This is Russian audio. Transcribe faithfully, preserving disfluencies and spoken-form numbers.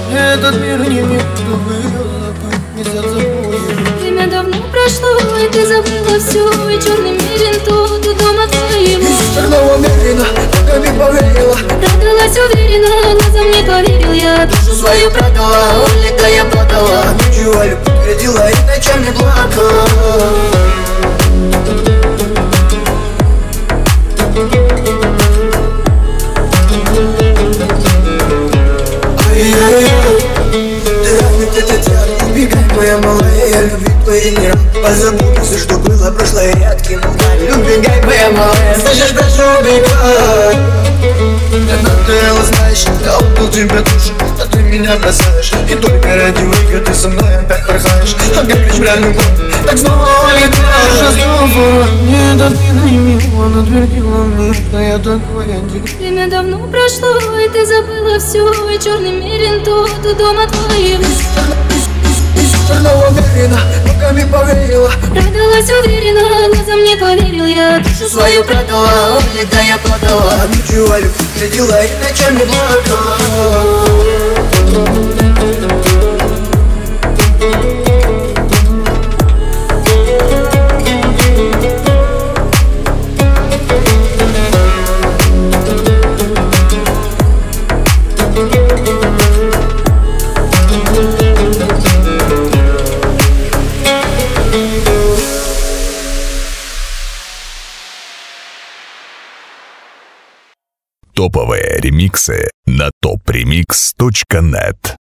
Этот мир не мир, что было, не забудешь. Время давно прошло, и ты забыла все. И черный мерин тут у дома твоего. Из черного мерина ногами поверила, Продалась уверенно, глазом не поверил я. душу свою продала, улика я продала. Ничего ли подтвердила и ночами плакала. Убегай, моя малая, я любить твои не рад. Позабудь все, что было, прошлое рядким ударь. Убегай, моя малая, слышишь, прошу, убегай. Это ты знаешь, я отдал тебе душу, а ты меня бросаешь. И только ради выгоды ты со мной опять порхаешь. А как лишь в реальную боль, так снова улетаешь. Снова не додвинай его, натвердила мне, что я такой один. Время давно прошло, и ты забыла все. И черный мерин тут у дома твоего. Из черного мерина ногами поверила, Продалась уверенно, глазом не поверил я. душу свою продала, улика я продала. Ничего ли глядела и ночами плакала. Топовые ремиксы на топ ремикс точка нет.